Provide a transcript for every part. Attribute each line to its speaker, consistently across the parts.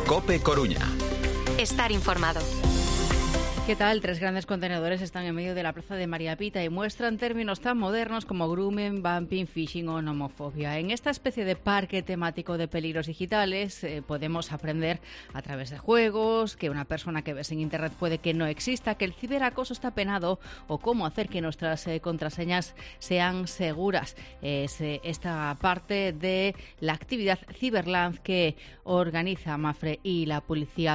Speaker 1: COPE Coruña.
Speaker 2: Estar informado.
Speaker 3: ¿Qué tal? 3 grandes contenedores están en medio de la plaza de María Pita y muestran términos tan modernos como grooming, bumping, phishing o nomofobia. En esta especie de parque temático de peligros digitales podemos aprender a través de juegos, que una persona que ves en internet puede que no exista, que el ciberacoso está penado o cómo hacer que nuestras contraseñas sean seguras. Es esta parte de la actividad Cyberland que organiza Mapfre y la Policía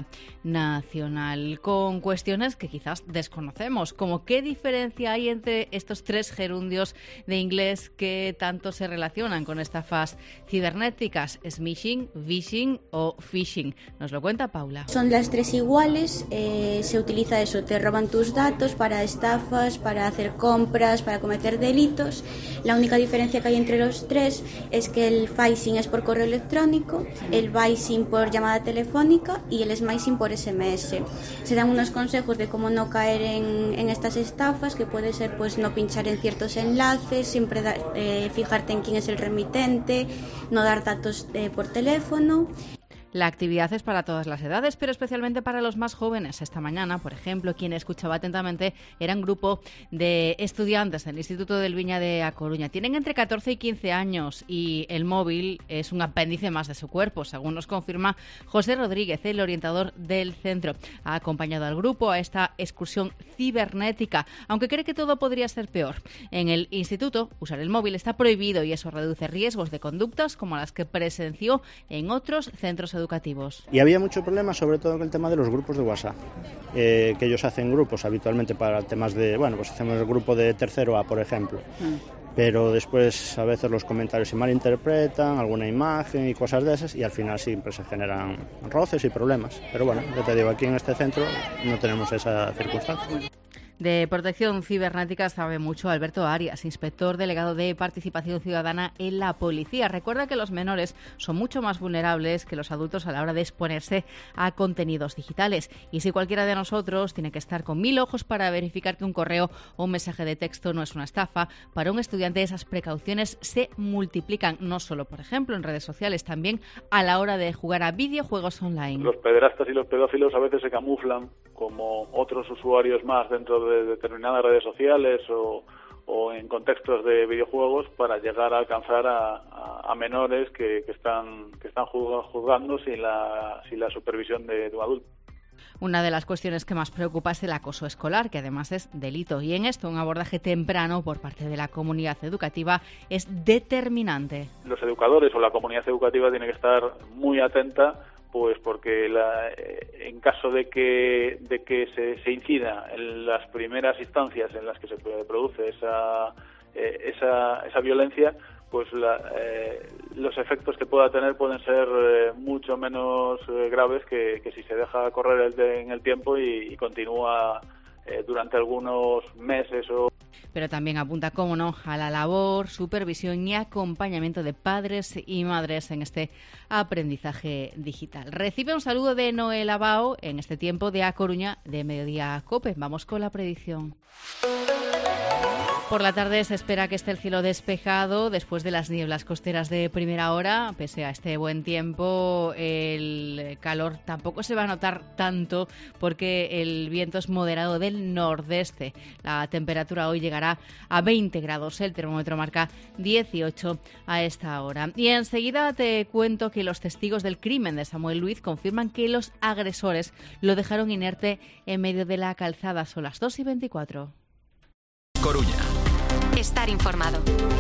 Speaker 3: Nacional, con cuestiones que quizás desconocemos, como qué diferencia hay entre estos 3 gerundios de inglés que tanto se relacionan con estafas cibernéticas: smishing, vishing o phishing. Nos lo cuenta Paula.
Speaker 4: Son las 3 iguales, se utiliza eso, te roban tus datos para estafas, para hacer compras, para cometer delitos. La única diferencia que hay entre los 3 es que el phishing es por correo electrónico, el vishing por llamada telefónica y el smishing por SMS. Se dan unos consejos de cómo no caer en estas estafas, que puede ser pues no pinchar en ciertos enlaces, siempre fijarte en quién es el remitente, no dar datos por teléfono.
Speaker 3: La actividad es para todas las edades, pero especialmente para los más jóvenes. Esta mañana, por ejemplo, quien escuchaba atentamente era un grupo de estudiantes del Instituto del Viña de A Coruña. Tienen entre 14 y 15 años y el móvil es un apéndice más de su cuerpo, según nos confirma José Rodríguez, el orientador del centro. Ha acompañado al grupo a esta excursión cibernética, aunque cree que todo podría ser peor. En el instituto, usar el móvil está prohibido y eso reduce riesgos de conductas como las que presenció en otros centros educativos.
Speaker 5: Y había mucho problema, sobre todo con el tema de los grupos de WhatsApp, que ellos hacen grupos habitualmente para temas de, pues hacemos el grupo de tercero A, por ejemplo. Pero después a veces los comentarios se malinterpretan, alguna imagen y cosas de esas, y al final siempre se generan roces y problemas. Pero bueno, ya te digo, aquí en este centro no tenemos esa circunstancia.
Speaker 3: De protección cibernética sabe mucho Alberto Arias, inspector delegado de Participación Ciudadana en la Policía. Recuerda que los menores son mucho más vulnerables que los adultos a la hora de exponerse a contenidos digitales. Y si cualquiera de nosotros tiene que estar con 1000 ojos para verificar que un correo o un mensaje de texto no es una estafa, para un estudiante esas precauciones se multiplican, no solo, por ejemplo, en redes sociales, también a la hora de jugar a videojuegos online.
Speaker 6: Los pederastas y los pedófilos a veces se camuflan como otros usuarios más dentro de determinadas redes sociales o en contextos de videojuegos para llegar a alcanzar a menores que están juzgando sin la supervisión de un adulto.
Speaker 3: Una de las cuestiones que más preocupa es el acoso escolar, que además es delito. Y en esto un abordaje temprano por parte de la comunidad educativa es determinante.
Speaker 6: Los educadores o la comunidad educativa tiene que estar muy atenta, pues porque en caso de que se incida en las primeras instancias en las que se produce esa violencia, pues los efectos que pueda tener pueden ser mucho menos graves que si se deja correr en el tiempo y continúa durante algunos meses o...
Speaker 3: Pero también apunta, cómo no, a la labor, supervisión y acompañamiento de padres y madres en este aprendizaje digital. Recibe un saludo de Noel Abao en este tiempo de A Coruña de Mediodía COPE. Vamos con la predicción. Por la tarde se espera que esté el cielo despejado después de las nieblas costeras de primera hora. Pese a este buen tiempo, el calor tampoco se va a notar tanto porque el viento es moderado del nordeste. La temperatura hoy llegará a 20 grados. El termómetro marca 18 a esta hora. Y enseguida te cuento que los testigos del crimen de Samuel Luiz confirman que los agresores lo dejaron inerte en medio de la calzada. Son las 2:24.
Speaker 1: Coruña.
Speaker 2: Estar informado.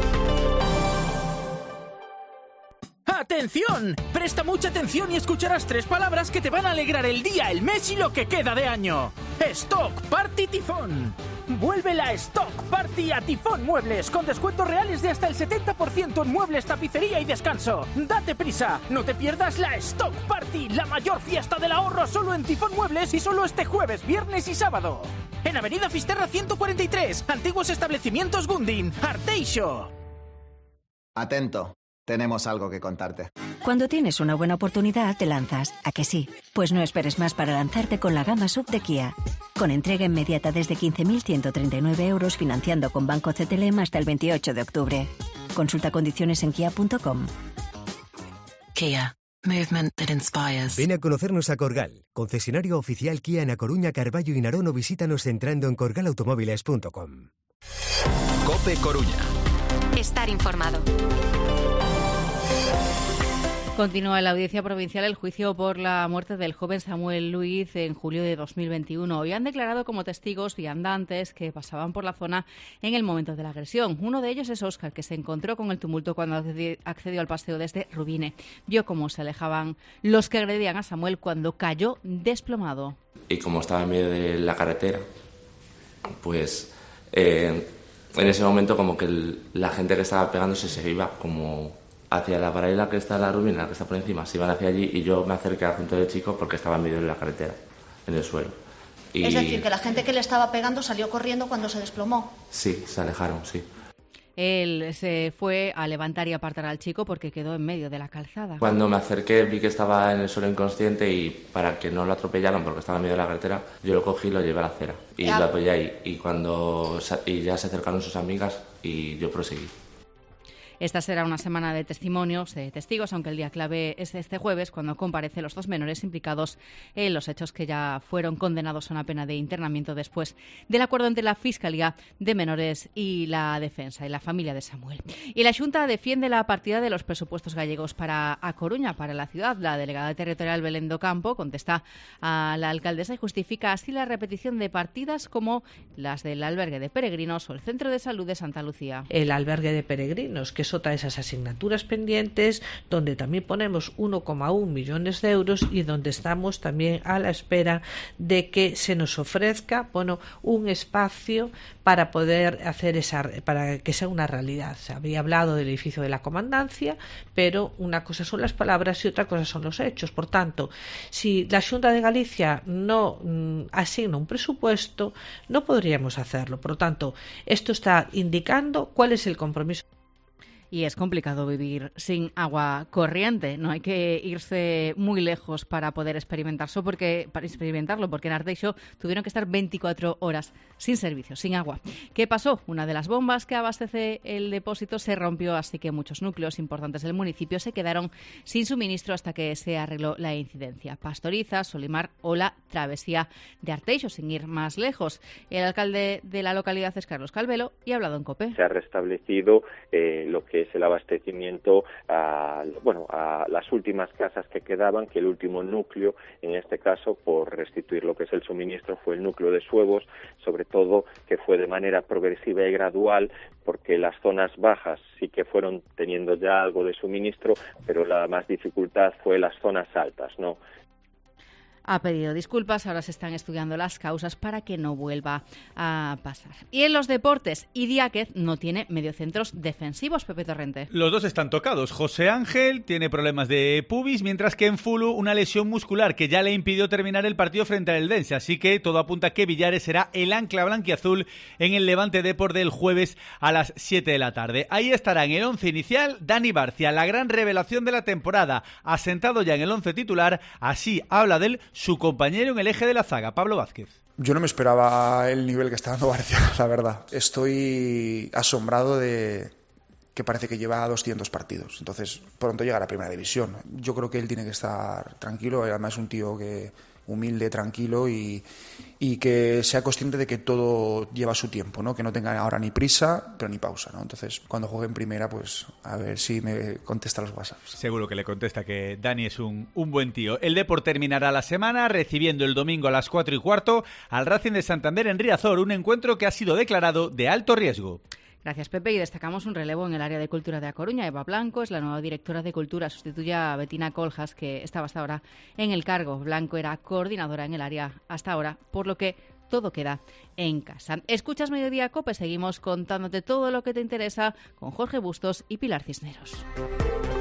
Speaker 7: ¡Atención! Presta mucha atención y escucharás 3 palabras que te van a alegrar el día, el mes y lo que queda de año. Stock Party Tifón. Vuelve la Stock Party a Tifón Muebles con descuentos reales de hasta el 70% en muebles, tapicería y descanso. Date prisa, no te pierdas la Stock Party, la mayor fiesta del ahorro solo en Tifón Muebles y solo este jueves, viernes y sábado. En Avenida Fisterra 143, antiguos establecimientos Gundin, Arteixo.
Speaker 8: Atento, tenemos algo que contarte.
Speaker 9: Cuando tienes una buena oportunidad, te lanzas. ¿A que sí? Pues no esperes más para lanzarte con la gama SUV de Kia. Con entrega inmediata desde 15.139 euros, financiando con Banco CTLM hasta el 28 de octubre. Consulta condiciones en kia.com.
Speaker 10: Kia. Movement that inspires.
Speaker 11: Ven a conocernos a Corgal, concesionario oficial Kia en A Coruña, Carballo y Narón, o visítanos entrando en corgalautomóviles.com.
Speaker 1: COPE Coruña.
Speaker 2: Estar informado.
Speaker 3: Continúa en la Audiencia Provincial el juicio por la muerte del joven Samuel Luiz en julio de 2021. Hoy han declarado como testigos viandantes que pasaban por la zona en el momento de la agresión. Uno de ellos es Óscar, que se encontró con el tumulto cuando accedió al paseo desde Rubine. Vio cómo se alejaban los que agredían a Samuel cuando cayó desplomado.
Speaker 12: Y como estaba en medio de la carretera, pues en ese momento como que la gente que estaba pegándose se iba como hacia la paralela que está la Rubina, la que está por encima, se iban hacia allí y yo me acerqué al junto del chico porque estaba en medio de la carretera, en el suelo.
Speaker 13: Es decir, que la gente que le estaba pegando salió corriendo cuando se desplomó.
Speaker 12: Sí, se alejaron, sí.
Speaker 3: Él se fue a levantar y apartar al chico porque quedó en medio de la calzada.
Speaker 12: Cuando me acerqué vi que estaba en el suelo inconsciente y para que no lo atropellaran porque estaba en medio de la carretera, yo lo cogí y lo llevé a la acera y lo apoyé ahí. Y ya se acercaron sus amigas y yo proseguí.
Speaker 3: Esta será una semana de testimonios, de testigos, aunque el día clave es este jueves, cuando comparecen los dos menores implicados en los hechos que ya fueron condenados a una pena de internamiento después del acuerdo entre la Fiscalía de Menores y la Defensa y la familia de Samuel. Y la Xunta defiende la partida de los presupuestos gallegos para A Coruña, para la ciudad. La delegada territorial Belén do Campo contesta a la alcaldesa y justifica así la repetición de partidas como las del albergue de peregrinos o el Centro de Salud de Santa Lucía.
Speaker 14: El albergue de peregrinos, que es otra de esas asignaturas pendientes, donde también ponemos 1,1 millones de euros y donde estamos también a la espera de que se nos ofrezca, un espacio para poder hacer para que sea una realidad. Se había hablado del edificio de la comandancia, pero una cosa son las palabras y otra cosa son los hechos. Por tanto, si la Xunta de Galicia no asigna un presupuesto, no podríamos hacerlo. Por tanto, esto está indicando cuál es el compromiso.
Speaker 3: Y es complicado vivir sin agua corriente. No hay que irse muy lejos para poder experimentarlo, porque en Arteixo tuvieron que estar 24 horas sin servicio, sin agua. ¿Qué pasó? Una de las bombas que abastece el depósito se rompió, así que muchos núcleos importantes del municipio se quedaron sin suministro hasta que se arregló la incidencia. Pastoriza, Solimar o la travesía de Arteixo, sin ir más lejos. El alcalde de la localidad es Carlos Calvelo y ha hablado en COPE.
Speaker 15: Se ha restablecido lo que es el abastecimiento a las últimas casas que quedaban, que el último núcleo, en este caso, por restituir lo que es el suministro, fue el núcleo de Suevos, sobre todo que fue de manera progresiva y gradual, porque las zonas bajas sí que fueron teniendo ya algo de suministro, pero la más dificultad fue las zonas altas, ¿no?
Speaker 3: Ha pedido disculpas, ahora se están estudiando las causas para que no vuelva a pasar. Y en los deportes, Idiáquez no tiene mediocentros defensivos, Pepe Torrente.
Speaker 16: Los dos están tocados. José Ángel tiene problemas de pubis, mientras que en Fulu una lesión muscular que ya le impidió terminar el partido frente al Eldense. Así que todo apunta a que Villares será el ancla blanquiazul en el Levante Depor del jueves a las 7 de la tarde. Ahí estará en el 11 inicial Dani Barcia, la gran revelación de la temporada, asentado ya en el 11 titular. Así habla de él su compañero en el eje de la zaga, Pablo Vázquez.
Speaker 17: Yo no me esperaba el nivel que está dando Barcia, la verdad. Estoy asombrado de que parece que lleva 200 partidos. Entonces, pronto llegará a Primera División. Yo creo que él tiene que estar tranquilo. Además, es un tío humilde, tranquilo y que sea consciente de que todo lleva su tiempo, ¿no? Que no tenga ahora ni prisa, pero ni pausa, ¿no? Entonces, cuando juegue en primera, pues a ver si me contesta los WhatsApps.
Speaker 16: Seguro que le contesta que Dani es un buen tío. El Depor terminará la semana recibiendo el domingo a las 4:15 al Racing de Santander en Riazor, un encuentro que ha sido declarado de alto riesgo.
Speaker 3: Gracias, Pepe. Y destacamos un relevo en el área de cultura de A Coruña. Eva Blanco es la nueva directora de cultura, sustituye a Betina Coljas, que estaba hasta ahora en el cargo. Blanco era coordinadora en el área hasta ahora, por lo que todo queda en casa. Escuchas Mediodía COPE, seguimos contándote todo lo que te interesa con Jorge Bustos y Pilar Cisneros.